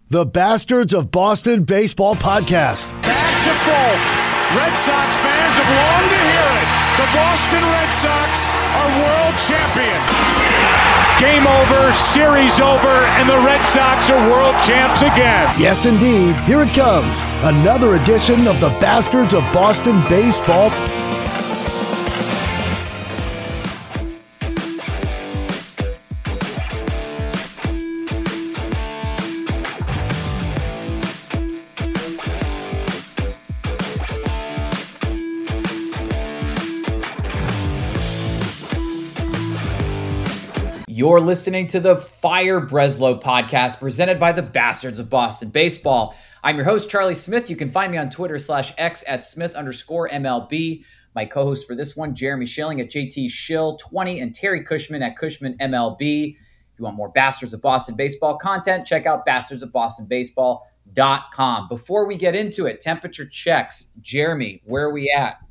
the Bastards of Boston Baseball Podcast. Back to Folk. Red Sox fans have longed to hear it. The Boston Red Sox are world champion. Game over, series over, and the Red Sox are world champs again. Yes, indeed. Here it comes. Another edition of the Bastards of Boston Baseball. You're listening to the Fire Breslow podcast presented by the Bastards of Boston Baseball. I'm your host, Charlie Smith. You can find me on Twitter /X at Smith_MLB. My co-host for this one, Jeremy Schilling at JTSchill20 and Terry Cushman at CushmanMLB. If you want more Bastards of Boston Baseball content, check out bastardsofbostonbaseball.com. Before we get into it, temperature checks. Jeremy, where are we at?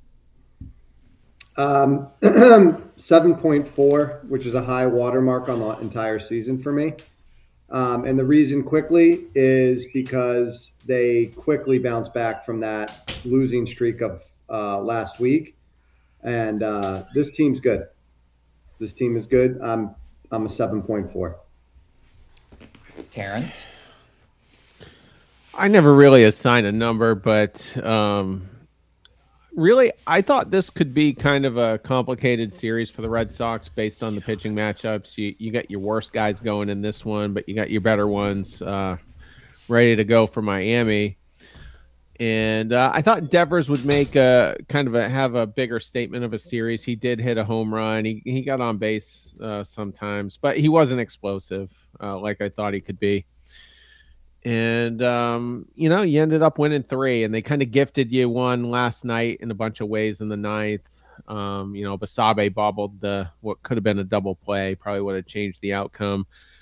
7.4, which is a high watermark on the entire season for me. And the reason quickly is because they quickly bounced back from that losing streak of last week. And this team's good. This team is good. I'm a 7.4. Terrence? I never really assigned a number, but really, I thought this could be kind of a complicated series for the Red Sox based on the pitching matchups. You got your worst guys going in this one, but you got your better ones ready to go for Miami. And I thought Devers would make have a bigger statement of a series. He did hit a home run. He got on base sometimes, but he wasn't explosive like I thought he could be. And, you ended up winning 3, and they kind of gifted you one last night in a bunch of ways in the 9th. Basabe bobbled what could have been a double play, probably would have changed the outcome.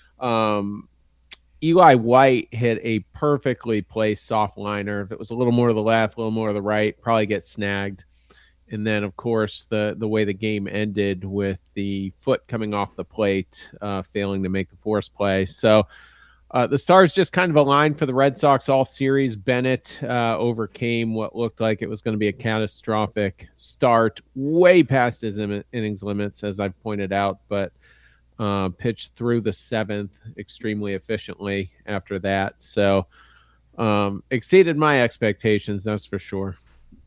Eli White hit a perfectly placed soft liner. If it was a little more to the left, a little more to the right, probably get snagged. And then, of course, the way the game ended with the foot coming off the plate, failing to make the force play. So, the stars just kind of aligned for the Red Sox all series. Bennett overcame what looked like it was going to be a catastrophic start, way past his innings limits, as I've pointed out, but pitched through the 7th extremely efficiently after that. So exceeded my expectations, that's for sure.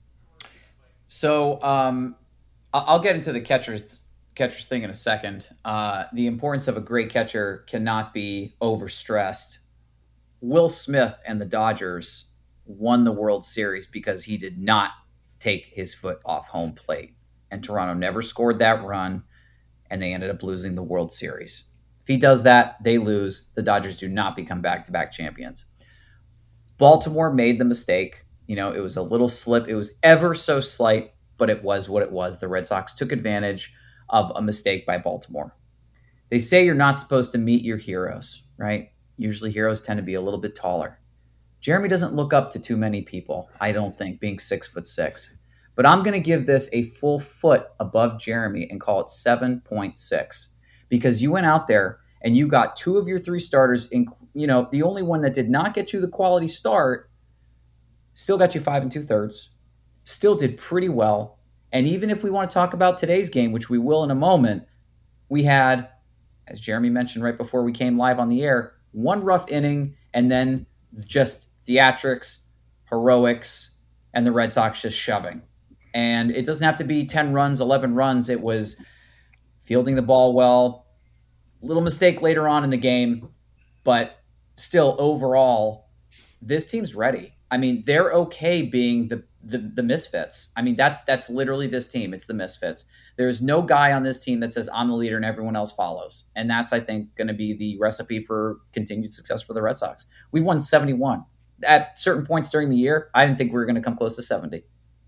So I'll get into the catcher's thing in a second. The importance of a great catcher cannot be overstressed. Will Smith and the Dodgers won the World Series because he did not take his foot off home plate. And Toronto never scored that run, and they ended up losing the World Series. If he does that, they lose. The Dodgers do not become back-to-back champions. Baltimore made the mistake. It was a little slip. It was ever so slight, but it was what it was. The Red Sox took advantage of a mistake by Baltimore. They say you're not supposed to meet your heroes, right? Usually heroes tend to be a little bit taller. Jeremy doesn't look up to too many people, I don't think, being 6'6". But I'm going to give this a full foot above Jeremy and call it 7.6 because you went out there and you got 2 of your 3 starters, the only one that did not get you the quality start, still got you 5 2/3, still did pretty well. And even if we want to talk about today's game, which we will in a moment, we had, as Jeremy mentioned right before we came live on the air, 1 rough inning and then just theatrics, heroics, and the Red Sox just shoving. And it doesn't have to be 10 runs, 11 runs. It was fielding the ball well, little mistake later on in the game, but still overall, this team's ready. I mean, they're okay being the misfits. I mean, that's literally this team. It's the misfits. There's no guy on this team that says I'm the leader and everyone else follows. And that's, I think, going to be the recipe for continued success for the Red Sox. We've won 71. At certain points during the year, I didn't think we were going to come close to 70.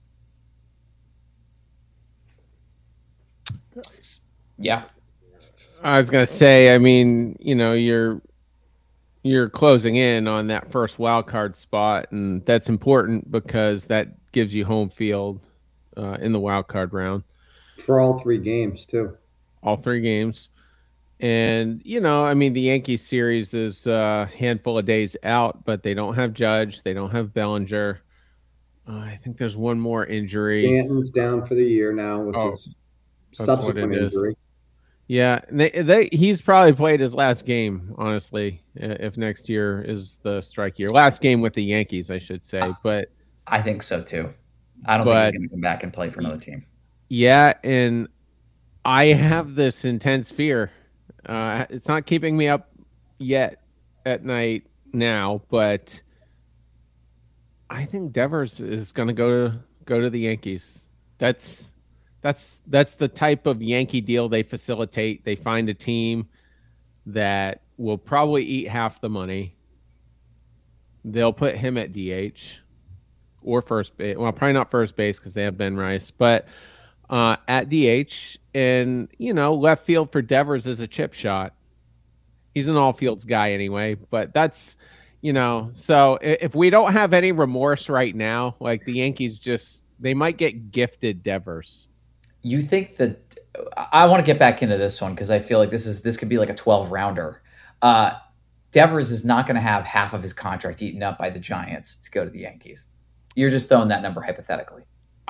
Yeah. I was going to say, I mean, you're closing in on that first wild card spot, and that's important because that gives you home field in the wild card round for all 3 games too. All 3 games. And, I mean, the Yankees series is a handful of days out, but they don't have Judge. They don't have Bellinger. I think there's one more injury. Stanton's down for the year now with his subsequent injury. Yeah, he's probably played his last game, honestly, if next year is the strike year. Last game with the Yankees, I should say. But I think so, too. I don't think he's going to come back and play for another team. Yeah, and I have this intense fear. It's not keeping me up yet at night now, but I think Devers is going to go to the Yankees. That's the type of Yankee deal they facilitate. They find a team that will probably eat half the money. They'll put him at DH or first base. Well, probably not first base because they have Ben Rice, but at DH. And, left field for Devers is a chip shot. He's an all fields guy anyway, but that's, so if we don't have any remorse right now, like the Yankees they might get gifted Devers. You think that I want to get back into this one because I feel like this could be like a 12-rounder. Devers is not going to have half of his contract eaten up by the Giants to go to the Yankees. You're just throwing that number hypothetically.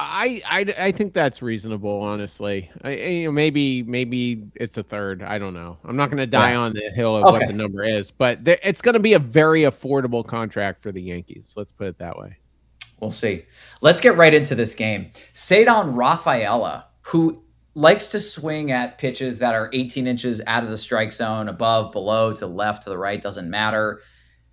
I think that's reasonable, honestly. Maybe it's a third. I don't know. I'm not going to die on the hill of what the number is, but it's going to be a very affordable contract for the Yankees. Let's put it that way. We'll see. Let's get right into this game. Ceddanne Rafaela, who likes to swing at pitches that are 18 inches out of the strike zone, above, below, to the left, to the right, doesn't matter.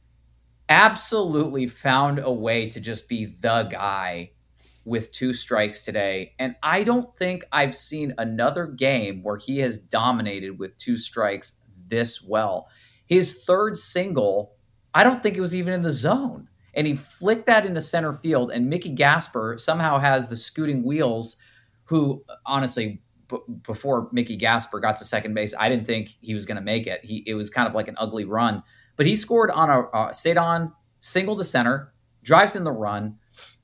Absolutely found a way to just be the guy with 2 strikes today. And I don't think I've seen another game where he has dominated with 2 strikes this well. His third single, I don't think it was even in the zone. And he flicked that into center field. And Mickey Gasper somehow has the scooting wheels, who honestly, before Mickey Gasper got to second base, I didn't think he was going to make it. It was kind of like an ugly run. But he scored on a Ceddanne single to center, drives in the run.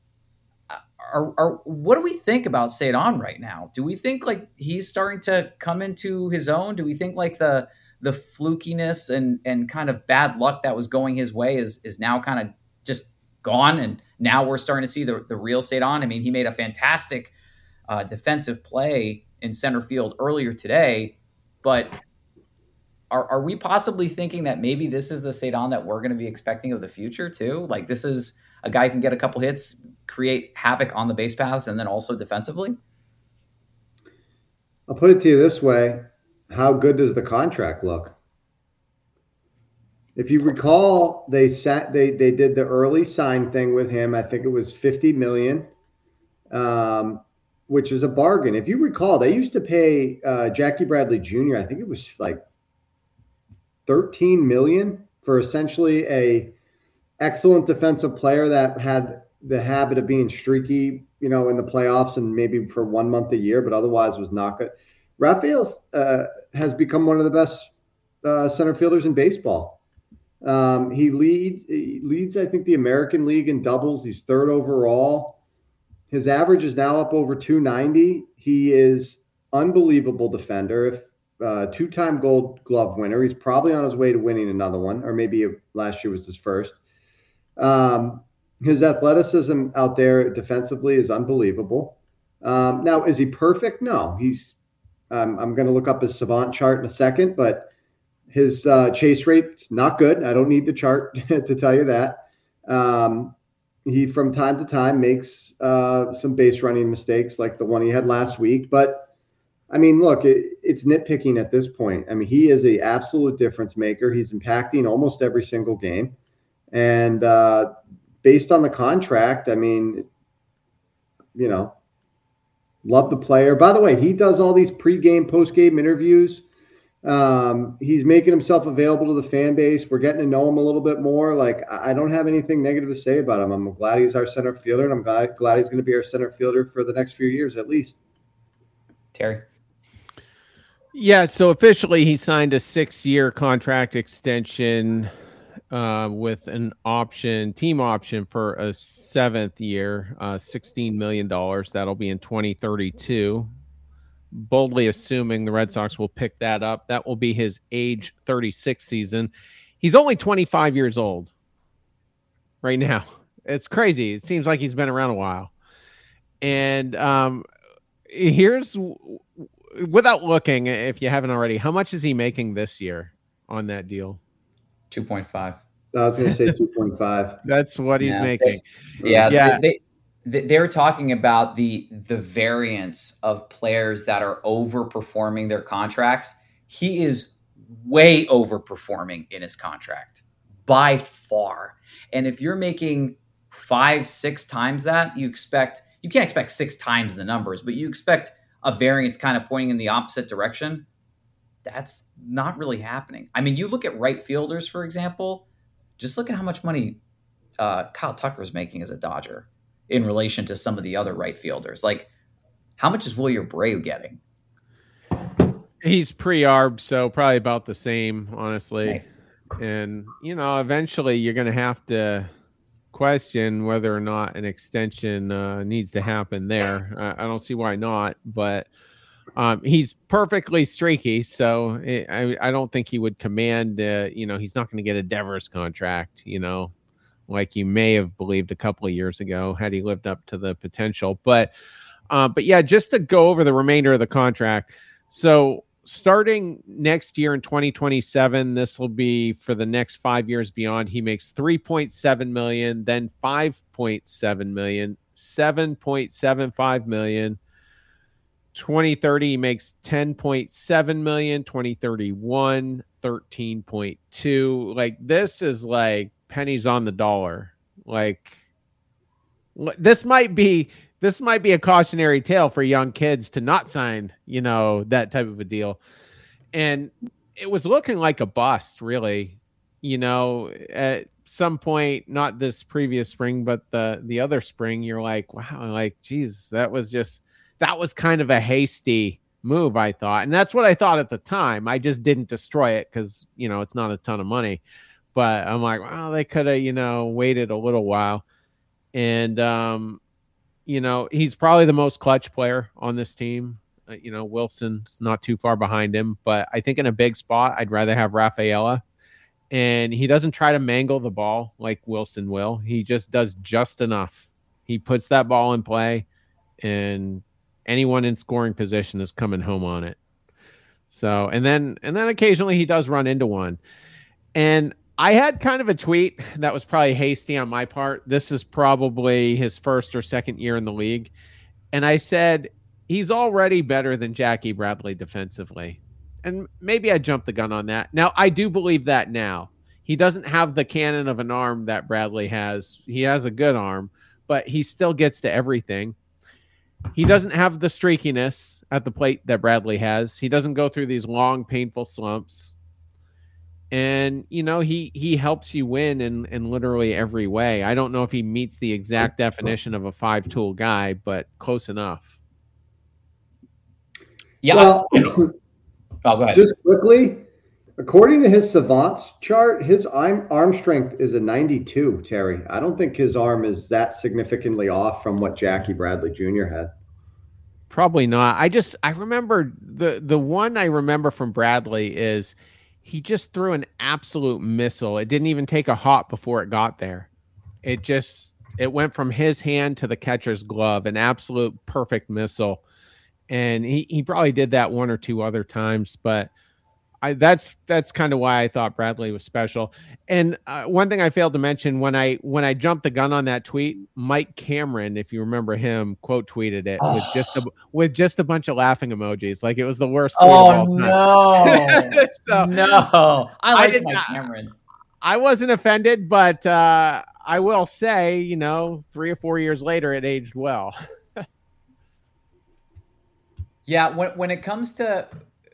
What do we think about Ceddanne right now? Do we think like he's starting to come into his own? Do we think like the flukiness and kind of bad luck that was going his way is now kind of just gone, and now we're starting to see the real Ceddanne? I mean, he made a fantastic defensive play in center field earlier today, but are we possibly thinking that maybe this is the Ceddanne that we're going to be expecting of the future too? Like, this is a guy who can get a couple hits, create havoc on the base paths, and then also defensively? I'll put it to you this way. How good does the contract look? If you recall, they did the early sign thing with him. I think it was $50 million, which is a bargain. If you recall, they used to pay Jackie Bradley Jr., I think it was like $13 million for essentially a excellent defensive player that had the habit of being streaky, in the playoffs and maybe for 1 month a year, but otherwise was not good. Rafael has become one of the best center fielders in baseball. He leads, I think, the American League in doubles. He's 3rd overall. His average is now up over 290. He is unbelievable defender. 2-time Gold Glove winner. He's probably on his way to winning another one, or maybe last year was his first. His athleticism out there defensively is unbelievable. Now, is he perfect? No. I'm going to look up his Savant chart in a second, but his chase rate's not good. I don't need the chart to tell you that. He, from time to time, makes some base running mistakes like the one he had last week. But, I mean, look, it's nitpicking at this point. I mean, he is an absolute difference maker. He's impacting almost every single game. And based on the contract, I mean, love the player. By the way, he does all these pregame, postgame interviews. He's making himself available to the fan base. We're getting to know him a little bit more. Like, I don't have anything negative to say about him. I'm glad he's our center fielder, and I'm glad he's going to be our center fielder for the next few years at least. Terry? Yeah, so officially he signed a 6-year contract extension with an team option for a 7th year, $16 million. That'll be in 2032. boldly assuming the Red Sox will pick that up. That will be his age 36 season. He's only 25 years old right now. It's crazy. It seems like he's been around a while. And here's, without looking, if you haven't already, how much is he making this year on that deal? 2.5. I was going to say 2.5. That's what he's making. They're talking about the variance of players that are overperforming their contracts. He is way overperforming in his contract by far. And if you're making 5-6 times that, you can't expect 6 times the numbers, but you expect a variance kind of pointing in the opposite direction. That's not really happening. I mean, you look at right fielders, for example, just look at how much money Kyle Tucker is making as a Dodger in relation to some of the other right fielders. Like, how much is Wilyer Abreu getting? He's pre-arb, so probably about the same, honestly. Right. And, eventually you're going to have to question whether or not an extension needs to happen there. I don't see why not, but he's perfectly streaky, so I don't think he would command, he's not going to get a Devers contract, like you may have believed a couple of years ago had he lived up to the potential. But yeah, just to go over the remainder of the contract. So starting next year in 2027, this will be for the next 5 years beyond. He makes $3.7 million, then $5.7 million, $7.75 million. 2030, he makes $10.7 million. 2031, $13.2. Like, this is like pennies on the dollar. Like, this might be a cautionary tale for young kids to not sign, that type of a deal. And it was looking like a bust, really, at some point, not this previous spring, but the other spring. You're like, wow, like, geez, that was kind of a hasty move, I thought. And that's what I thought at the time. I just didn't destroy it because, it's not a ton of money. But I'm like, well, they could have, waited a little while. And, he's probably the most clutch player on this team. Wilson's not too far behind him. But I think in a big spot, I'd rather have Rafaela. And he doesn't try to mangle the ball like Wilson will. He just does just enough. He puts that ball in play, and anyone in scoring position is coming home on it. So, and then occasionally he does run into one. And I had kind of a tweet that was probably hasty on my part. This is probably his first or second year in the league. And I said, he's already better than Jackie Bradley defensively. And maybe I jumped the gun on that. Now, I do believe that now. He doesn't have the cannon of an arm that Bradley has. He has a good arm, but he still gets to everything. He doesn't have the streakiness at the plate that Bradley has. He doesn't go through these long, painful slumps. And, he helps you win in literally every way. I don't know if he meets the exact definition of a 5-tool guy, but close enough. Yeah. Well, go ahead. Just quickly, according to his Savants chart, his arm strength is a 92, Terry. I don't think his arm is that significantly off from what Jackie Bradley Jr. had. Probably not. I remember the one I remember from Bradley is he just threw an absolute missile. It didn't even take a hop before it got there. It went from his hand to the catcher's glove, an absolute perfect missile. And he probably did that one or two other times, but that's kind of why I thought Bradley was special. And one thing I failed to mention when I jumped the gun on that tweet, Mike Cameron, if you remember him, quote tweeted it with just a bunch of laughing emojis, like it was the worst tweet of all time. No, I like Mike Cameron. I wasn't offended, but I will say, 3 or 4 years later, it aged well. Yeah, when it comes to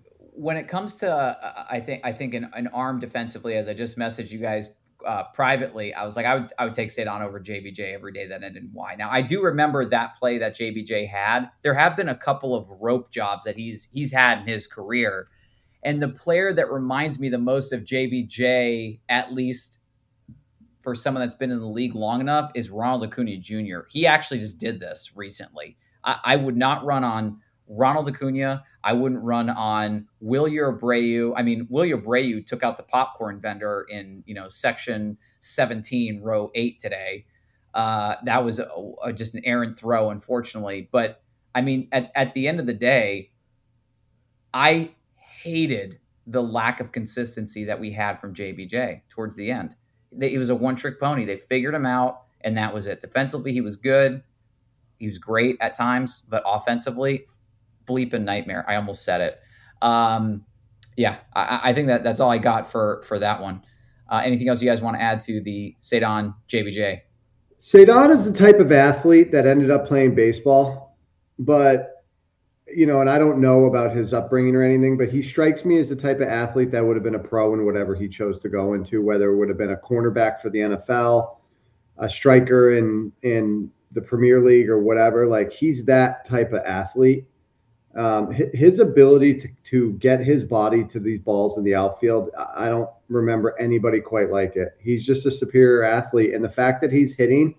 I think an arm defensively, as I just messaged you guys privately, I was like, I would take Cedon over JBJ every day that ended in Y. Now, I do remember that play that JBJ had. There have been a couple of rope jobs that he's had in his career. And the player that reminds me the most of JBJ, at least for someone that's been in the league long enough, is Ronald Acuna Jr. He actually just did this recently. I would not run on Ronald Acuna. I wouldn't run on Wilyer Abreu. I mean, Wilyer Abreu took out the popcorn vendor in, section 17, row 8 today. That was just an errant throw, unfortunately. But, I mean, at the end of the day, I hated the lack of consistency that we had from JBJ towards the end. He was a one-trick pony. They figured him out, and that was it. Defensively, he was good. He was great at times, but offensively, bleeping nightmare. I almost said it. I think that's all I got for that one. Anything else you guys want to add to the Ceddanne JBJ? Ceddanne is the type of athlete that ended up playing baseball, but and I don't know about his upbringing or anything, but he strikes me as the type of athlete that would have been a pro in whatever he chose to go into, whether it would have been a cornerback for the NFL, a striker in the Premier League or whatever. Like, he's that type of athlete. His ability to get his body to these balls in the outfield, I don't remember anybody quite like it. He's just a superior athlete. And the fact that he's hitting,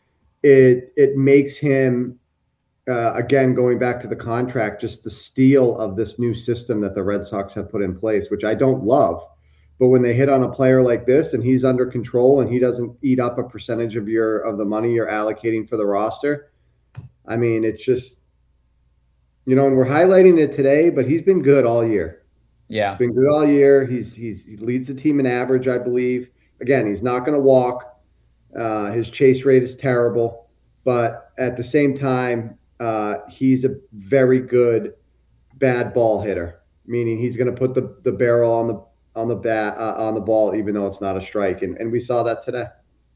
it makes him, again, going back to the contract, just the steal of this new system that the Red Sox have put in place, which I don't love. But when they hit on a player like this and he's under control and he doesn't eat up a percentage of the money you're allocating for the roster, I mean, it's just, and we're highlighting it today, but he's been good all year. Yeah. He's been good all year. He leads the team in average, I believe. Again, he's not going to walk. His chase rate is terrible. But at the same time, he's a very good bad ball hitter, meaning he's going to put the barrel on the ball, even though it's not a strike. And we saw that today.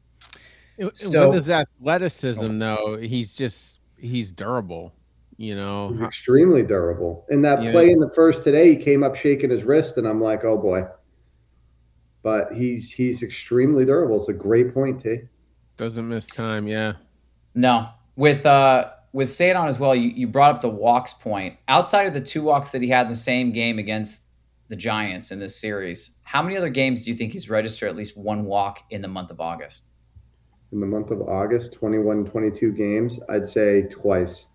So, with his athleticism, though, he's durable. He's extremely durable. In that play in the first today, he came up shaking his wrist, and I'm like, oh boy. But he's extremely durable. It's a great point, T. Doesn't miss time, yeah. No. With Ceddanne as well, you brought up the walks point. Outside of the 2 walks that he had in the same game against the Giants in this series, how many other games do you think he's registered at least 1 walk in the month of August? In the month of August, 21, 22 games, I'd say twice.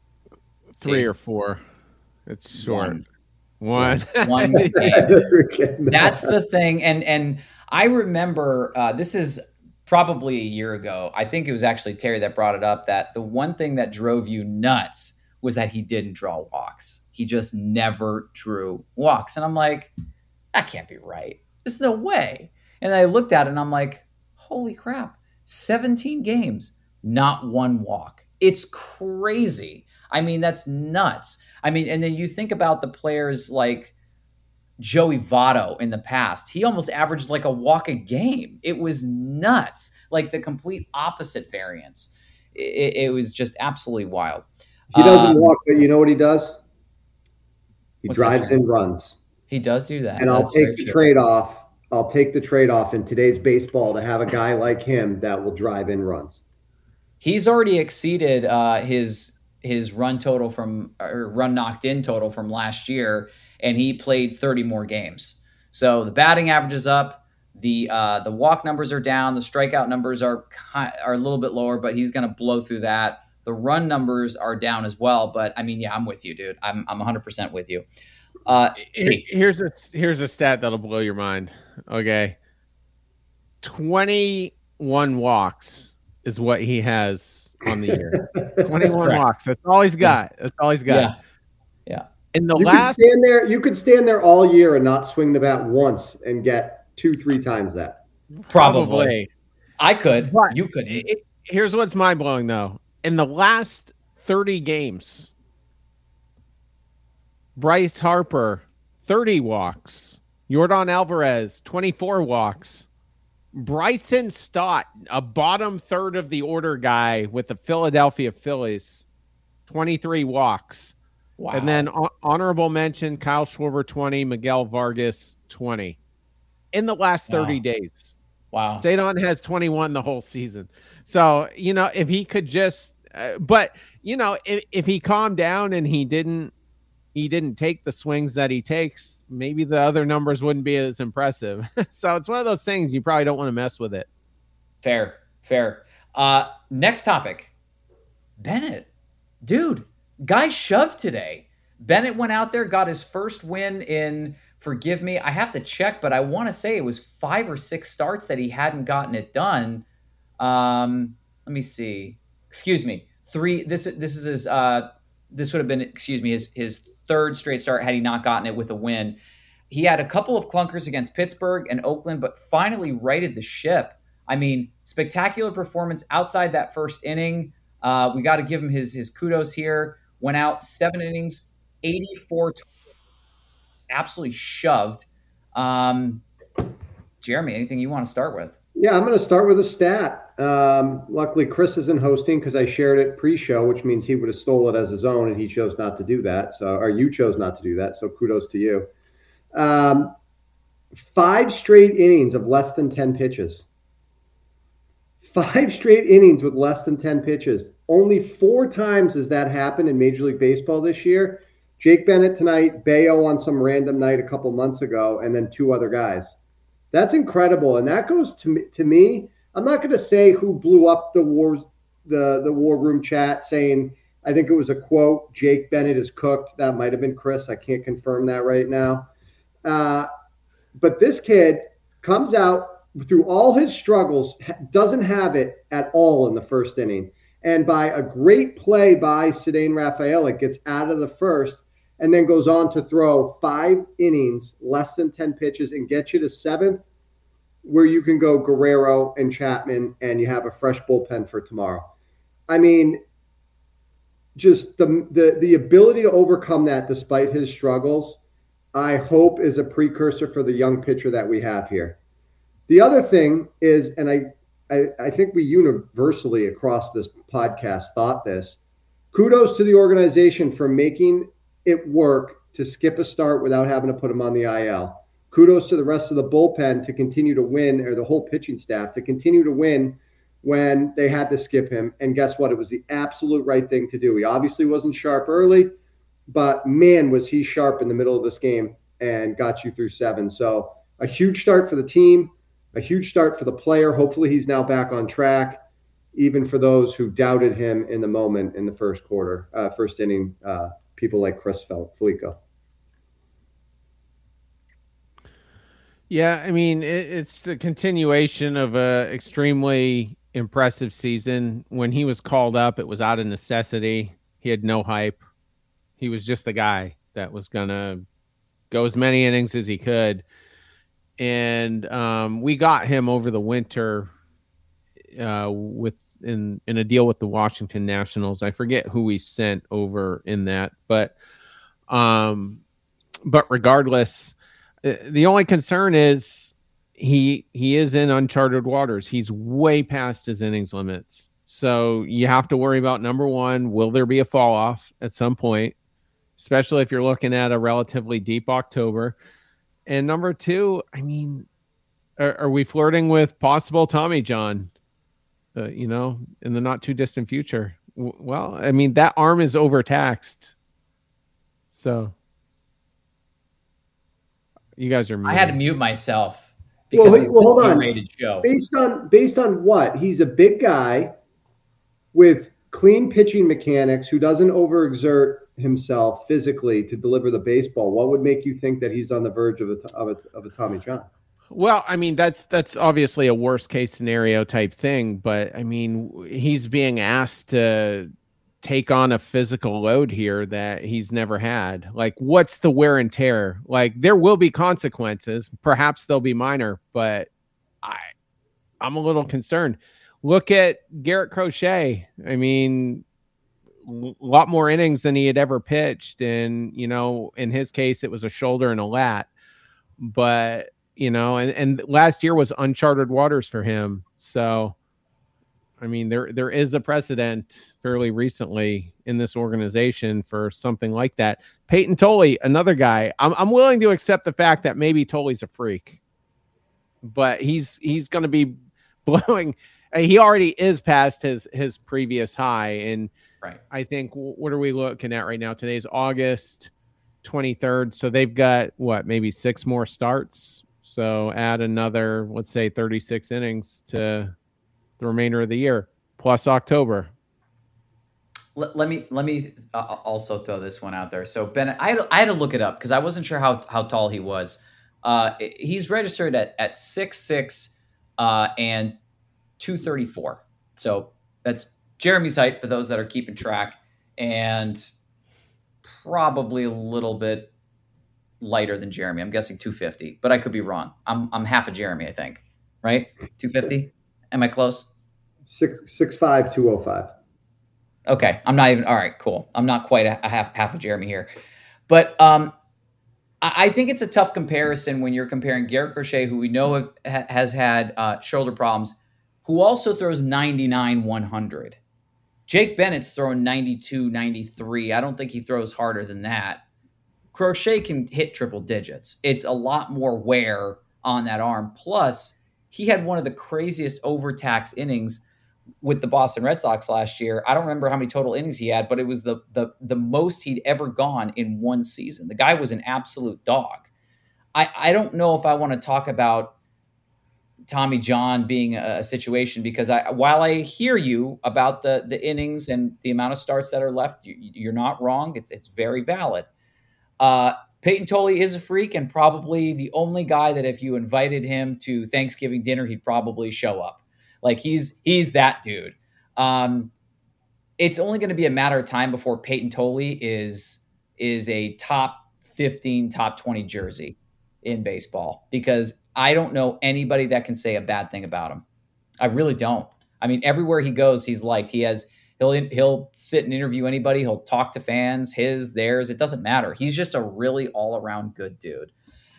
3 or 4. It's short. One. One game. That's the thing. And I remember this is probably a year ago. I think it was actually Terry that brought it up, that the one thing that drove you nuts was that he didn't draw walks. He just never drew walks. And I'm like, that can't be right. There's no way. And I looked at it and I'm like, holy crap, 17 games, not 1 walk. It's crazy. I mean, that's nuts. I mean, and then you think about the players like Joey Votto in the past. He almost averaged like a walk a game. It was nuts, like the complete opposite variance. It was just absolutely wild. He doesn't walk, but you know what he does? He drives in runs. He does do that. And I'll take the trade-off. I'll take the trade-off in today's baseball to have a guy like him that will drive in runs. He's already exceeded his run total or run knocked in total from last year, and he played 30 more games. So the batting average is up, the walk numbers are down, the strikeout numbers are a little bit lower, but he's going to blow through that. The run numbers are down as well, but I mean, yeah, I'm with you, dude. I'm 100% with you. Here's a stat that'll blow your mind. Okay, 21 walks is what he has on the year. 21 walks. That's all he's got. That's all he's got. Yeah. In the you could stand there all year and not swing the bat once and get 2-3 times that. Probably. I could. But you could. Here's what's mind blowing though. In the last 30 games, Bryce Harper, 30 walks. Yordan Alvarez, 24 walks. Bryson Stott, a bottom third of the order guy with the Philadelphia Phillies, 23 walks. Wow. And then honorable mention, Kyle Schwarber, 20, Miguel Vargas, 20. In the last 30 days. Wow. Ceddanne has 21 the whole season. So, if he could just if he calmed down and he didn't take the swings that he takes, maybe the other numbers wouldn't be as impressive. So it's one of those things you probably don't want to mess with it. Fair. Next topic. Bennett. Dude, guy shoved today. Bennett went out there, got his first win in, forgive me, I have to check, but I want to say it was 5 or 6 starts that he hadn't gotten it done. Let me see. Excuse me. 3. This is his. This would have been, his third straight start had he not gotten it with a win. He had a couple of clunkers against Pittsburgh and Oakland, but finally righted the ship. I mean, spectacular performance outside that first inning. We got to give him his kudos here. Went out 7 innings, 84, absolutely shoved. Jeremy, anything you want to start with? Yeah, I'm going to start with a stat. Luckily, Chris isn't hosting because I shared it pre-show, which means he would have stole it as his own, and he chose not to do that. Or you chose not to do that. So kudos to you. 5 straight innings of less than 10 pitches. 5 straight innings with less than 10 pitches. Only 4 times has that happened in Major League Baseball this year. Jake Bennett tonight, Bayo on some random night a couple months ago, and then 2 other guys. That's incredible. And that goes to me. I'm not going to say who blew up the war room chat saying, I think it was a quote, Jake Bennett is cooked. That might have been Chris. I can't confirm that right now. But this kid comes out through all his struggles, doesn't have it at all in the first inning. And by a great play by Ceddanne Rafaela, gets out of the first and then goes on to throw 5 innings, less than 10 pitches, and get you to 7th, where you can go Guerrero and Chapman, and you have a fresh bullpen for tomorrow. I mean, just the ability to overcome that despite his struggles, I hope is a precursor for the young pitcher that we have here. The other thing is, and I think we universally across this podcast thought this, kudos to the organization for making it work to skip a start without having to put him on the IL. Kudos to the rest of the bullpen to continue to win, or the whole pitching staff to continue to win when they had to skip him. And guess what? It was the absolute right thing to do. He obviously wasn't sharp early, but man, was he sharp in the middle of this game and got you through 7. So a huge start for the team, a huge start for the player. Hopefully he's now back on track, even for those who doubted him in the moment in the first inning, people like Chris Felico. Yeah, I mean, it's a continuation of a extremely impressive season. When he was called up, it was out of necessity. He had no hype. He was just the guy that was going to go as many innings as he could. And we got him over the winter in a deal with the Washington Nationals. I forget who we sent over in that, but regardless, the only concern is he is in uncharted waters. He's way past his innings limits. So you have to worry about, number one, will there be a fall off at some point, especially if you're looking at a relatively deep October? And number two, I mean, are we flirting with possible Tommy John, in the not too distant future? Well, I mean, that arm is overtaxed. So you guys are muted. I had to mute myself because it's a rated show. Based on what? He's a big guy with clean pitching mechanics who doesn't overexert himself physically to deliver the baseball. What would make you think that he's on the verge of a Tommy John? Well, I mean, that's obviously a worst case scenario type thing, but I mean, he's being asked to take on a physical load here that he's never had. Like, what's the wear and tear? Like, there will be consequences. Perhaps they'll be minor, but I'm a little concerned. Look at Garrett Crochet. I mean, a lot more innings than he had ever pitched. And, in his case, it was a shoulder and a lat. But, and last year was uncharted waters for him. So, I mean, there is a precedent fairly recently in this organization for something like that. Peyton Tolley, another guy. I'm willing to accept the fact that maybe Tolley's a freak, but he's going to be blowing. He already is past his previous high. And right. I think, what are we looking at right now? Today's August 23rd. So they've got maybe 6 more starts. So add another, let's say 36 innings to the remainder of the year, plus October. Let me also throw this one out there. So Bennett, I had to look it up because I wasn't sure how tall he was. He's registered at 6'6" and 234. So that's Jeremy's height for those that are keeping track, and probably a little bit lighter than Jeremy. I'm guessing 250, but I could be wrong. I'm half a Jeremy, I think. Right? 250? Am I close? 6'5", 205. Okay, I'm not even. All right, cool. I'm not quite a half of Jeremy here, but I think it's a tough comparison when you're comparing Garrett Crochet, who we know has had shoulder problems, who also throws 99, 100. Jake Bennett's throwing 92, 93. I don't think he throws harder than that. Crochet can hit triple digits. It's a lot more wear on that arm. Plus, he had one of the craziest overtax innings with the Boston Red Sox last year. I don't remember how many total innings he had, but it was the most he'd ever gone in one season. The guy was an absolute dog. I don't know if I want to talk about Tommy John being a situation because while I hear you about the innings and the amount of starts that are left, you're not wrong. It's very valid. Peyton Tolle is a freak and probably the only guy that if you invited him to Thanksgiving dinner, he'd probably show up. Like he's that dude. It's only going to be a matter of time before Peyton Tolle is a top 15, top 20 jersey in baseball because I don't know anybody that can say a bad thing about him. I really don't. I mean, everywhere he goes, he's liked. He'll sit and interview anybody. He'll talk to fans, his, theirs. It doesn't matter. He's just a really all around good dude.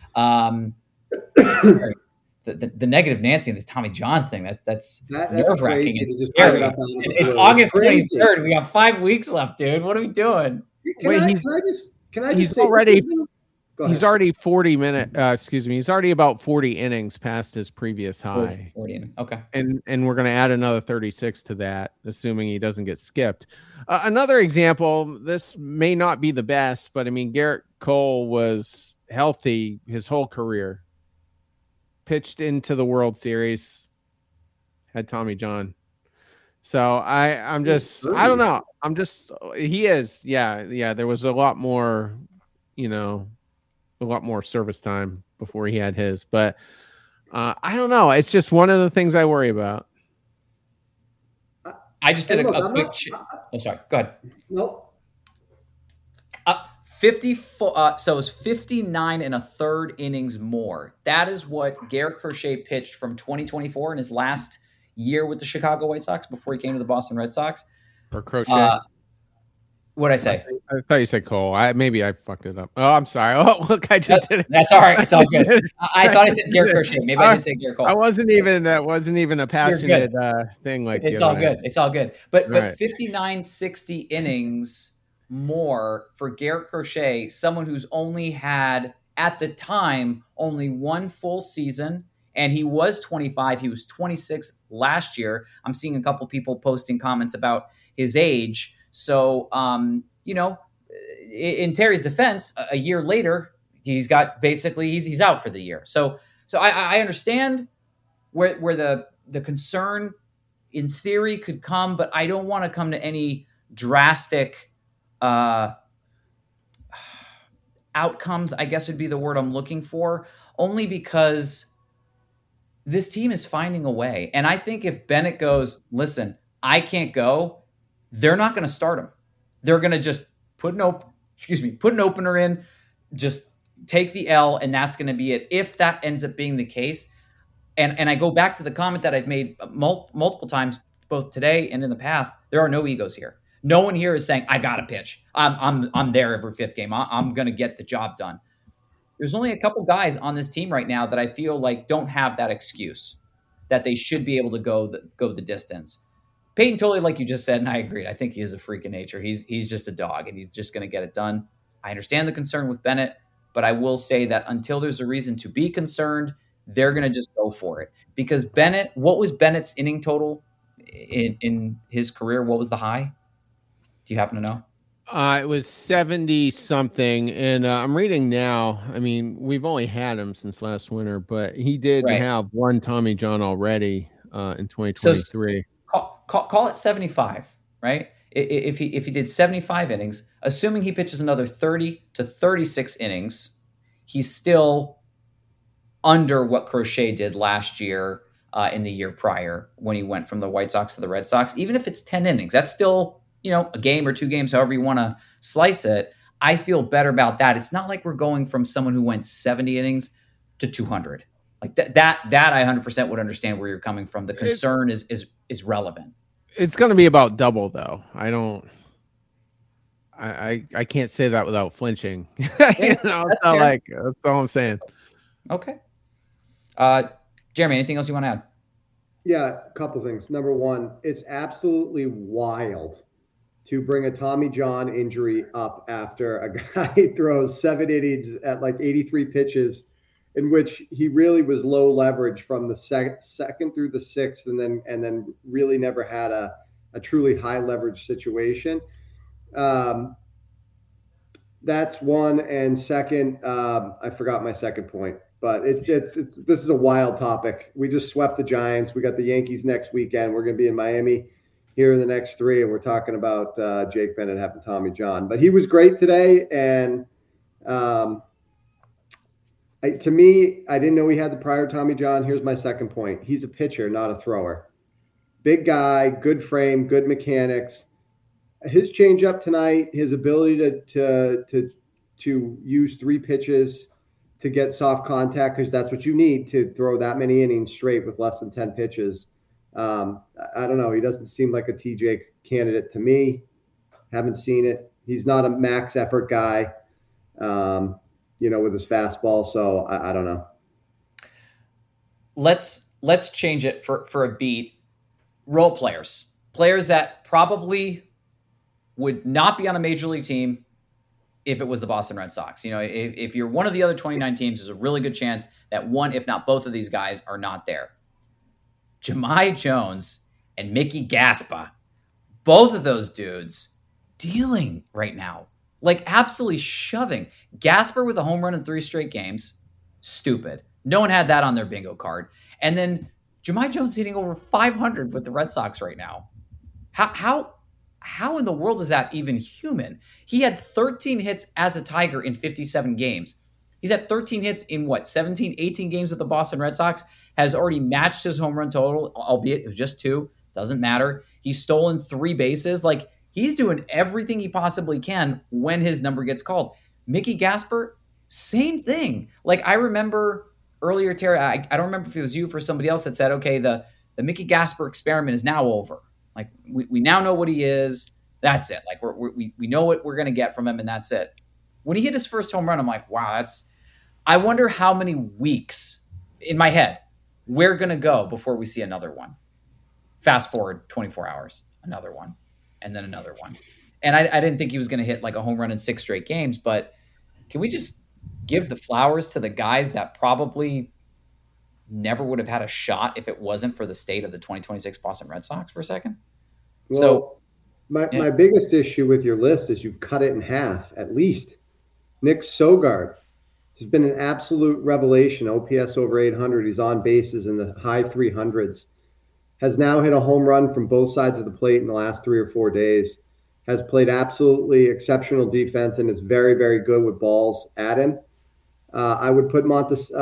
The negative Nancy and this Tommy John thing, that's nerve wracking. It's August 23rd. We got 5 weeks left, dude. What are we doing? He's already 40 minutes. He's already about 40 innings past his previous high. 40. Okay. And we're going to add another 36 to that, assuming he doesn't get skipped. Another example, this may not be the best, but I mean, Garrett Cole was healthy his whole career. Pitched into the World Series, had Tommy John. So I don't know. He is. Yeah. There was a lot more, a lot more service time before he had his, but I don't know. It's just one of the things I worry about. I just did a quick. Sorry. Go ahead. Nope. 54. So it's 59 and a third innings more. That is what Garrett Crochet pitched from 2024 in his last year with the Chicago White Sox before he came to the Boston Red Sox. Or Crochet. What'd I say? I thought you said Cole. Maybe I fucked it up. Oh, I'm sorry. Oh, look, I just did it. That's all right. It's all good. I thought I said Garrett Crochet. Maybe I didn't say Garrett Cole. That wasn't even a passionate thing like it's all good. It's all good. But 59, 60 innings more for Garrett Crochet, someone who's only had at the time only one full season, and he was 25. He was 26 last year. I'm seeing a couple people posting comments about his age. So, in Terry's defense, a year later, he's out for the year. So I understand where the concern in theory could come, but I don't want to come to any drastic outcomes, I guess would be the word I'm looking for, only because this team is finding a way. And I think if Bennett goes, listen, I can't go, they're not going to start him. They're going to just put an opener in, just take the L, and that's going to be it. If that ends up being the case, and I go back to the comment that I've made multiple times, both today and in the past, there are no egos here. No one here is saying, I got to pitch. I'm there every fifth game. I'm going to get the job done. There's only a couple guys on this team right now that I feel like don't have that excuse that they should be able to go the distance. Peyton Tolle, like you just said, and I agreed, I think he is a freak of nature. He's just a dog, and he's just going to get it done. I understand the concern with Bennett, but I will say that until there's a reason to be concerned, they're going to just go for it. Because Bennett, what was Bennett's inning total in his career? What was the high? Do you happen to know? It was 70 something, and I'm reading now. I mean, we've only had him since last winter, but he did have one Tommy John already in 2023. So call it 75, right? if he did 75 innings, assuming he pitches another 30 to 36 innings, he's still under what Crochet did last year in the year prior when he went from the White Sox to the Red Sox. Even if it's 10 innings, that's still, a game or 2 games, however you want to slice it. I feel better about that. It's not like we're going from someone who went 70 innings to 200. Like that I 100% would understand where you're coming from. The concern is relevant. It's going to be about double, though. I can't say that without flinching. That's all I'm saying. Okay. Jeremy, anything else you want to add? Yeah, a couple things. Number one, it's absolutely wild to bring a Tommy John injury up after a guy throws 7 innings at like 83 pitches, in which he really was low leverage from the second through the 6th, and then really never had a truly high leverage situation. That's one. And second, I forgot my second point, but this is a wild topic. We just swept the Giants. We got the Yankees next weekend. We're going to be in Miami here in the next 3, and we're talking about Jake Bennett having Tommy John. But he was great today, and to me, I didn't know he had the prior Tommy John. Here's my second point. He's a pitcher, not a thrower. Big guy, good frame, good mechanics. His changeup tonight, his ability to use 3 pitches to get soft contact, because that's what you need to throw that many innings straight with less than 10 pitches. I don't know. He doesn't seem like a TJ candidate to me. Haven't seen it. He's not a max effort guy, with his fastball. So I don't know. Let's change it for a beat. Role players that probably would not be on a major league team if it was the Boston Red Sox. If you're one of the other 29 teams, there's a really good chance that one, if not both of these guys are not there. Jahmai Jones and Mickey Gaspa, both of those dudes dealing right now, like absolutely shoving. Gasper with a home run in 3 straight games, stupid. No one had that on their bingo card. And then Jahmai Jones hitting over 500 with the Red Sox right now. How in the world is that even human? He had 13 hits as a Tiger in 57 games. He's had 13 hits in 17, 18 games with the Boston Red Sox, has already matched his home run total, albeit it was just 2. Doesn't matter. He's stolen 3 bases. Like, he's doing everything he possibly can when his number gets called. Mickey Gasper, same thing. Like, I remember earlier, Terry, I don't remember if it was you or somebody else that said, okay, the Mickey Gasper experiment is now over. Like, we now know what he is. That's it. Like, we know what we're going to get from him, and that's it. When he hit his first home run, I'm like, wow, I wonder how many weeks in my head we're going to go before we see another one. Fast forward 24 hours, another one, and then another one. And I didn't think he was going to hit like a home run in 6 straight games, but can we just give the flowers to the guys that probably never would have had a shot if it wasn't for the state of the 2026 Boston Red Sox for a second? Well, my biggest issue with your list is you've cut it in half at least. Nick Sogard has been an absolute revelation. OPS over 800. He's on bases in the high 300s. Has now hit a home run from both sides of the plate in the last 3 or 4 days. Has played absolutely exceptional defense and is very, very good with balls at him. I would put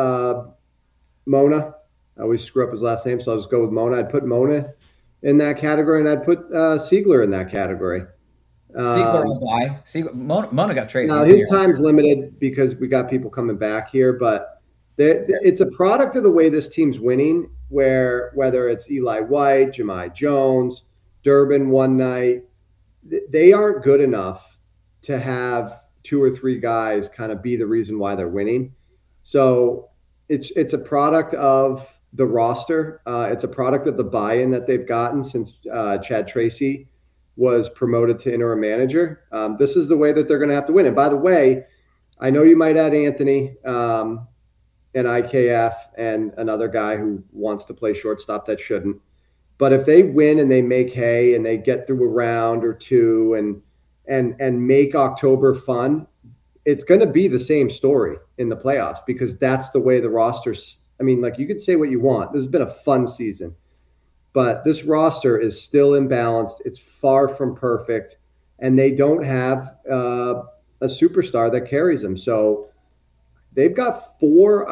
Mona. I always screw up his last name, so I'll just go with Mona. I'd put Mona in that category, and I'd put Siegler in that category. Siegler will buy. Mona got traded. Now, his time's limited because we got people coming back here, but it's a product of the way this team's winning, where whether it's Eli White, Jahmai Jones, Durbin one night, they aren't good enough to have 2 or 3 guys kind of be the reason why they're winning. So it's a product of the roster. It's a product of the buy-in that they've gotten since Chad Tracy was promoted to interim manager. This is the way that they're going to have to win. And by the way, I know you might add Anthony and IKF and another guy who wants to play shortstop that shouldn't. But if they win and they make hay and they get through a round or 2 and make October fun, it's going to be the same story in the playoffs, because that's the way the roster's. I mean, like, you could say what you want. This has been a fun season. but this roster is still imbalanced. It's far from perfect, and they don't have a superstar that carries them. So they've got four.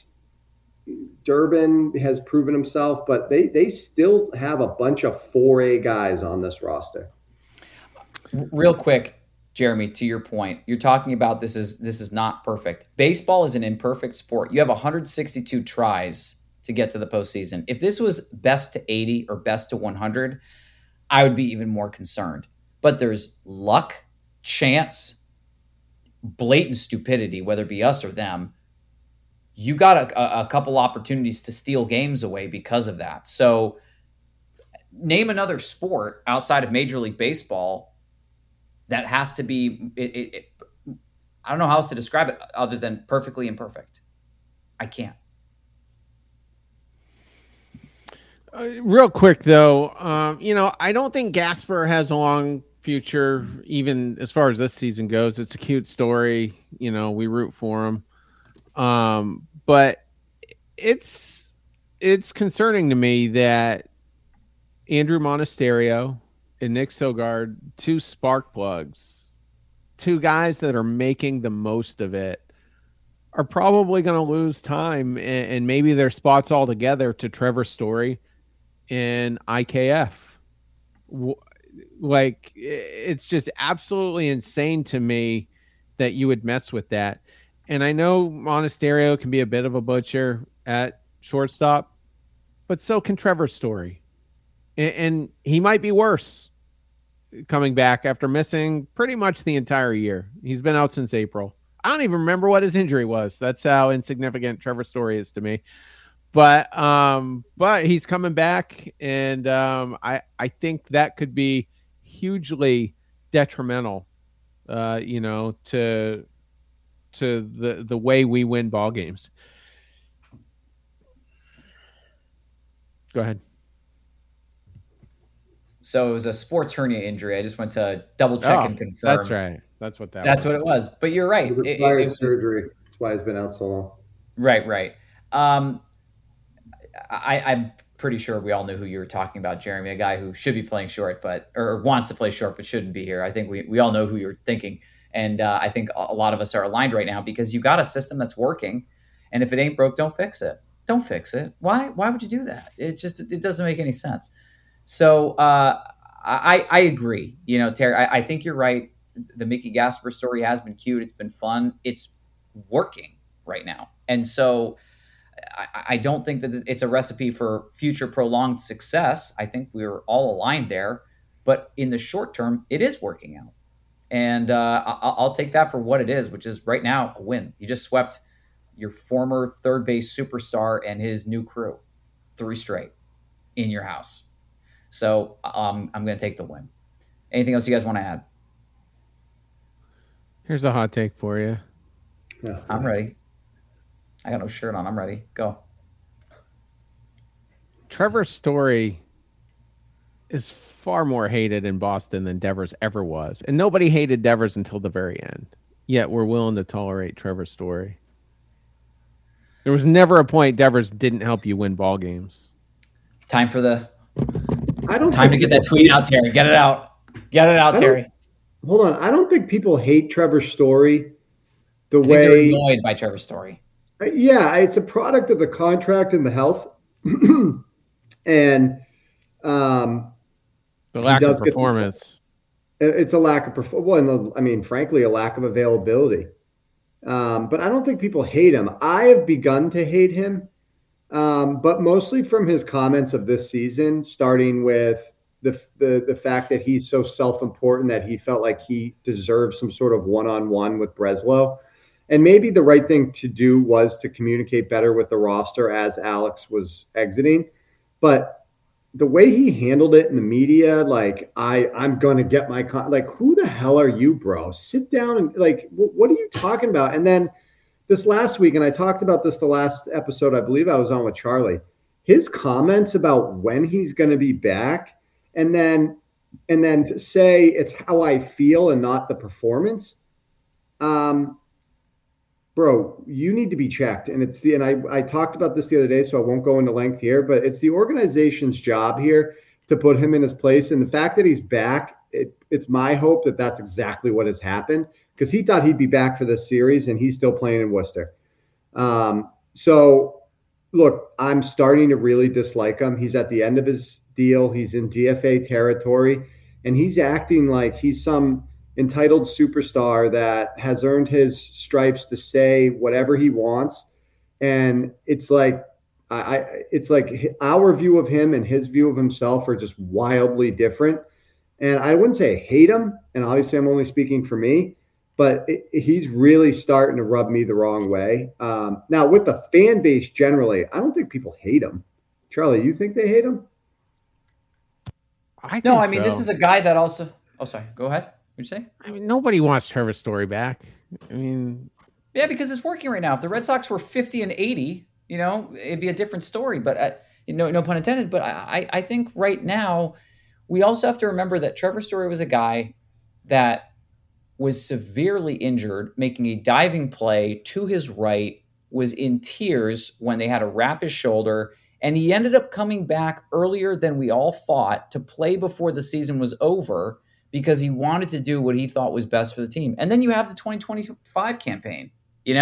Durbin has proven himself, but they still have a bunch of 4A guys on this roster. Real quick, Jeremy, to your point, you're talking about this is not perfect. Baseball is an imperfect sport. You have 162 tries to get to the postseason. If this was best to 80 or best to 100, I would be even more concerned. But there's luck, chance, blatant stupidity, whether it be us or them. You got a couple opportunities to steal games away because of that. So name another sport outside of Major League Baseball that has to be, I don't know how else to describe it other than perfectly imperfect. I can't. Real quick, though, I don't think Gasper has a long future, even as far as this season goes. It's a cute story. We root for him. But it's concerning to me that Andrew Monasterio and Nick Sogard, two spark plugs, two guys that are making the most of it, are probably going to lose time and maybe their spots altogether to Trevor Story in IKF. Like, it's just absolutely insane to me that you would mess with that. And I know Monasterio can be a bit of a butcher at shortstop, but so can Trevor Story. And he might be worse coming back after missing pretty much the entire year. He's been out since April. I don't even remember what his injury was. That's how insignificant Trevor Story is to me. But he's coming back, and I think that could be hugely detrimental, to the way we win ball games. Go ahead. So it was a sports hernia injury. I just went to double check and confirm. That's right. That's what it was. But you're right. It was surgery. That's why he's been out so long. Right. I'm pretty sure we all knew who you were talking about, Jeremy, a guy who should be playing short, or wants to play short, but shouldn't be here. I think we all know who you're thinking. And I think a lot of us are aligned right now because you got a system that's working. And if it ain't broke, don't fix it. Don't fix it. Why would you do that? It doesn't make any sense. So I agree. Terry, I think you're right. The Mickey Gasper story has been cute. It's been fun. It's working right now. And so I don't think that it's a recipe for future prolonged success. I think we're all aligned there. But in the short term, it is working out. And I'll take that for what it is, which is right now a win. You just swept your former third base superstar and his new crew 3 straight in your house. So I'm going to take the win. Anything else you guys want to add? Here's a hot take for you. Yeah. I'm ready. I got no shirt on. I'm ready. Go. Trevor Story is far more hated in Boston than Devers ever was. And nobody hated Devers until the very end. Yet we're willing to tolerate Trevor Story. There was never a point Devers didn't help you win ball games. Time to get that tweet out, Terry. Get it out. Terry. Hold on. I don't think people hate Trevor Story I think they're annoyed by Trevor Story. Yeah, it's a product of the contract and the health. And the lack of performance. It's a lack of performance. Well, I mean, frankly, a lack of availability. But I don't think people hate him. I have begun to hate him, but mostly from his comments of this season, starting with the fact that he's so self-important that he felt like he deserved some sort of one-on-one with Breslow. And maybe the right thing to do was to communicate better with the roster as Alex was exiting. But the way he handled it in the media, like, I'm going to get my like, who the hell are you, bro? Sit down and, like, what are you talking about? And then this last week, and I talked about this the last episode, I believe I was on with Charlie, his comments about when he's going to be back, and then to say it's how I feel and not the performance. bro, you need to be checked. And I talked about this the other day, so I won't go into length here, but it's the organization's job here to put him in his place. And the fact that he's back, it's my hope that that's exactly what has happened, because he thought he'd be back for this series and he's still playing in Worcester. So look, I'm starting to really dislike him. He's at the end of his deal. He's in DFA territory, and he's acting like he's some entitled superstar that has earned his stripes to say whatever he wants. And it's like, it's like our view of him and his view of himself are just wildly different. And I wouldn't say I hate him, and obviously I'm only speaking for me, but he's really starting to rub me the wrong way. Now, with the fan base generally, I don't think people hate him. Charlie, you think they hate him? I mean, this is a guy that also – oh, sorry. Go ahead. What'd you say? I mean, nobody wants Trevor Story back. I mean – yeah, because it's working right now. If the Red Sox were 50 and 80, it'd be a different story. But no pun intended. But I think right now we also have to remember that Trevor Story was a guy that was severely injured, making a diving play to his right, was in tears when they had to wrap his shoulder, and he ended up coming back earlier than we all thought to play before the season was over because he wanted to do what he thought was best for the team. And then you have the 2025 campaign,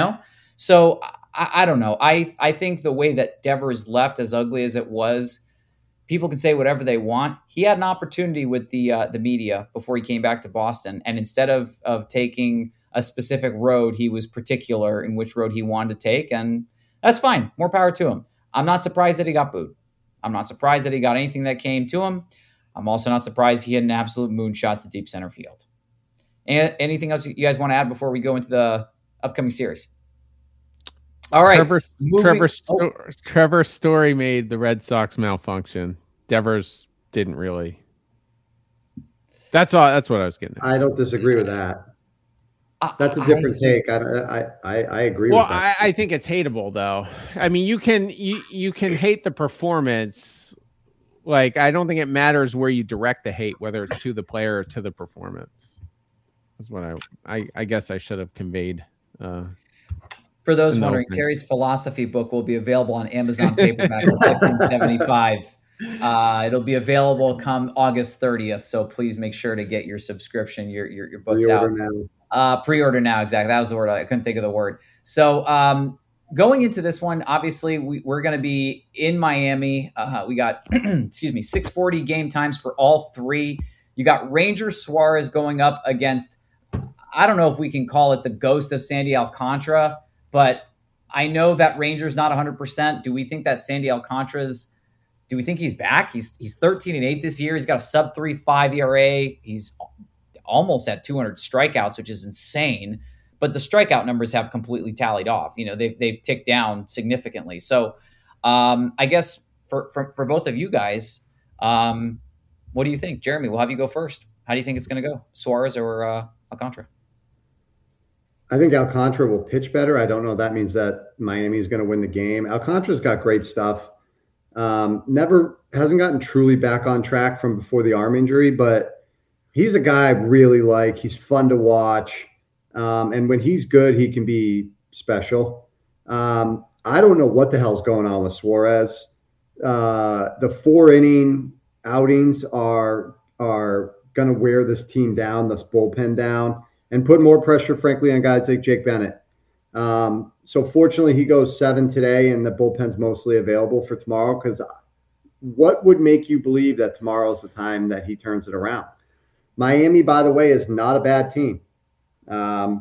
So I don't know. I think the way that Devers left, as ugly as it was, people can say whatever they want. He had an opportunity with the media before he came back to Boston. And instead of taking a specific road, he was particular in which road he wanted to take. And that's fine. More power to him. I'm not surprised that he got booed. I'm not surprised that he got anything that came to him. I'm also not surprised he had an absolute moonshot to deep center field. And anything else you guys want to add before we go into the upcoming series? All right. Trevor Story made the Red Sox malfunction. Devers didn't really. That's all. That's what I was getting at. I don't disagree with that. That's a different take. I agree with that. I think it's hateable, though. I mean, you can hate the performance. Like, I don't think it matters where you direct the hate, whether it's to the player or to the performance. That's what I guess I should have conveyed. For those wondering, Terry's philosophy book will be available on Amazon paperback for $15.75. It'll be available come August 30th, so please make sure to get your subscription, your books Pre-order out. Pre-order now, exactly. That was the word. I couldn't think of the word. So going into this one, obviously, we're going to be in Miami. We got, 6:40 game times for all three. You got Ranger Suarez going up against, I don't know if we can call it the ghost of Sandy Alcantara, but I know that Ranger's not 100%. Do we think that Sandy Alcantara's, do we think he's back? He's 13-8 this year. He's got a sub 3.5 ERA. He's almost at 200 strikeouts, which is insane. But the strikeout numbers have completely tallied off. They've ticked down significantly. So I guess for both of you guys, what do you think? Jeremy, we'll have you go first. How do you think it's going to go? Suarez or Alcantara? I think Alcantara will pitch better. I don't know if that means that Miami is going to win the game. Alcantara's got great stuff. Never hasn't gotten truly back on track from before the arm injury, but he's a guy I really like. He's fun to watch. And when he's good, he can be special. I don't know what the hell's going on with Suarez. The 4-inning outings are going to wear this team down, this bullpen down, and put more pressure, frankly, on guys like Jake Bennett. So fortunately, he goes 7 today, and the bullpen's mostly available for tomorrow, because what would make you believe that tomorrow's the time that he turns it around? Miami, by the way, is not a bad team. I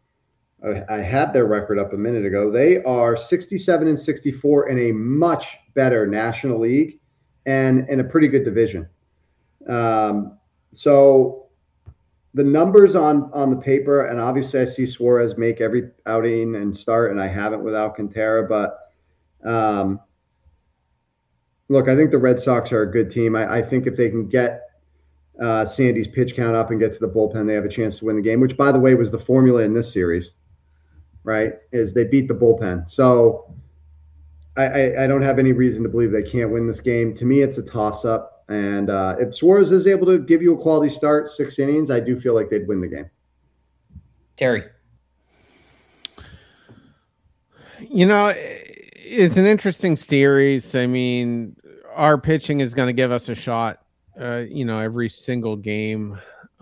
had their record up a minute ago. They are 67-64 in a much better National League and in a pretty good division. So the numbers on the paper, and obviously I see Suarez make every outing and start, and I haven't with Alcantara, but look, I think the Red Sox are a good team. I think if they can get Sandy's pitch count up and get to the bullpen, they have a chance to win the game, which, by the way, was the formula in this series, right, is they beat the bullpen. So I don't have any reason to believe they can't win this game. To me, it's a toss-up. And if Suarez is able to give you a quality start, 6 innings, I do feel like they'd win the game. Terry. It's an interesting series. I mean, our pitching is going to give us a shot, every single game.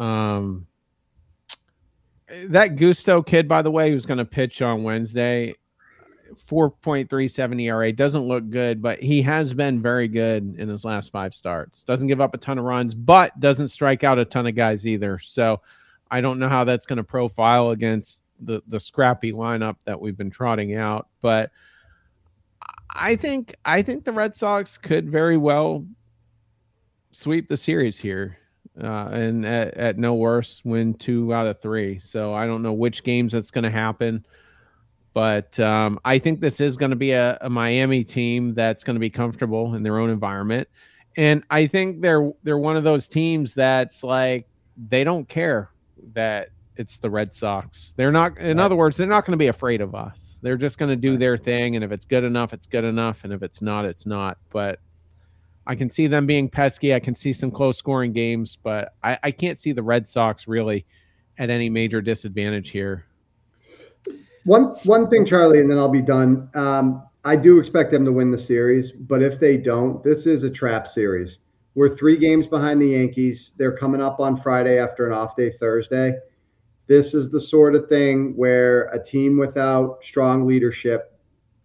That Gusto kid, by the way, who's going to pitch on Wednesday, 4.37 ERA, doesn't look good, but he has been very good in his last 5 starts. Doesn't give up a ton of runs, but doesn't strike out a ton of guys either. So I don't know how that's going to profile against the scrappy lineup that we've been trotting out. But I think the Red Sox could very well sweep the series here. And at no worse, win 2 out of 3. So I don't know which games that's going to happen. But I think this is going to be a Miami team that's going to be comfortable in their own environment. And I think they're one of those teams that's like, they don't care that it's the Red Sox. They're not, in other words, they're not going to be afraid of us. They're just going to do their thing. And if it's good enough, it's good enough. And if it's not, it's not. But I can see them being pesky. I can see some close scoring games, but I can't see the Red Sox really at any major disadvantage here. One thing, Charlie, and then I'll be done. I do expect them to win the series, but if they don't, this is a trap series. We're 3 games behind the Yankees. They're coming up on Friday after an off day Thursday. This is the sort of thing where a team without strong leadership,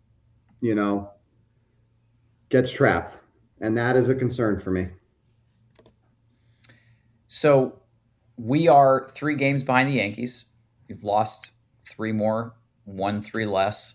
gets trapped. And that is a concern for me. So we are 3 games behind the Yankees. We've lost 3 more, won 3 less.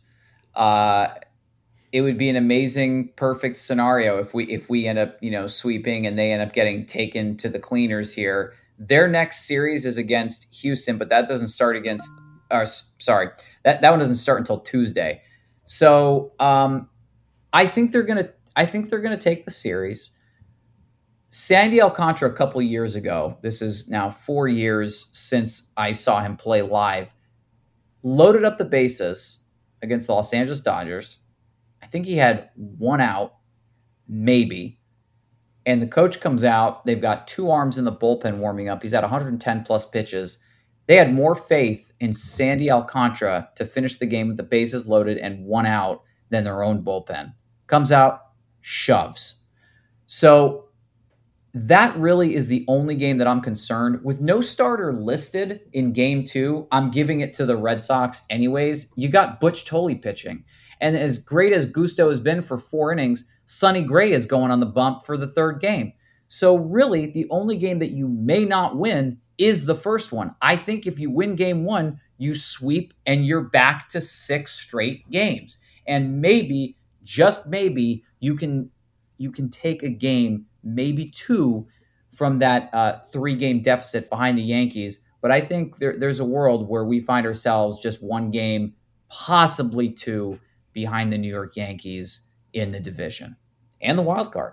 It would be an amazing, perfect scenario if we end up, sweeping and they end up getting taken to the cleaners here. Their next series is against Houston, but that doesn't start that one doesn't start until Tuesday. So I think they're gonna take the series. Sandy Alcantara, a couple years ago, this is now 4 years since I saw him play live, loaded up the bases against the Los Angeles Dodgers. I think he had 1 out, maybe. And the coach comes out. They've got 2 arms in the bullpen warming up. He's at 110 plus pitches. They had more faith in Sandy Alcantara to finish the game with the bases loaded and 1 out than their own bullpen. Comes out, shoves. So that really is the only game that I'm concerned with. No starter listed in game 2. I'm giving it to the Red Sox anyways. You got Butch Tolley pitching. And as great as Gusto has been for 4 innings, Sonny Gray is going on the bump for the 3rd game. So really, the only game that you may not win is the first one. I think if you win game 1, you sweep and you're back to 6 straight games. And maybe, just maybe, you can take a game, maybe 2, from that 3-game deficit behind the Yankees. But I think there's a world where we find ourselves just 1 game, possibly 2, behind the New York Yankees in the division and the wild card.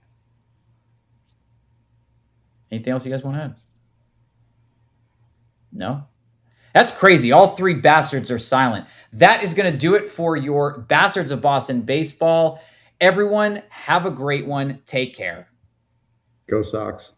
Anything else you guys want to add? No? That's crazy. All 3 bastards are silent. That is going to do it for your Bastards of Boston baseball. Everyone, have a great one. Take care. Go Sox.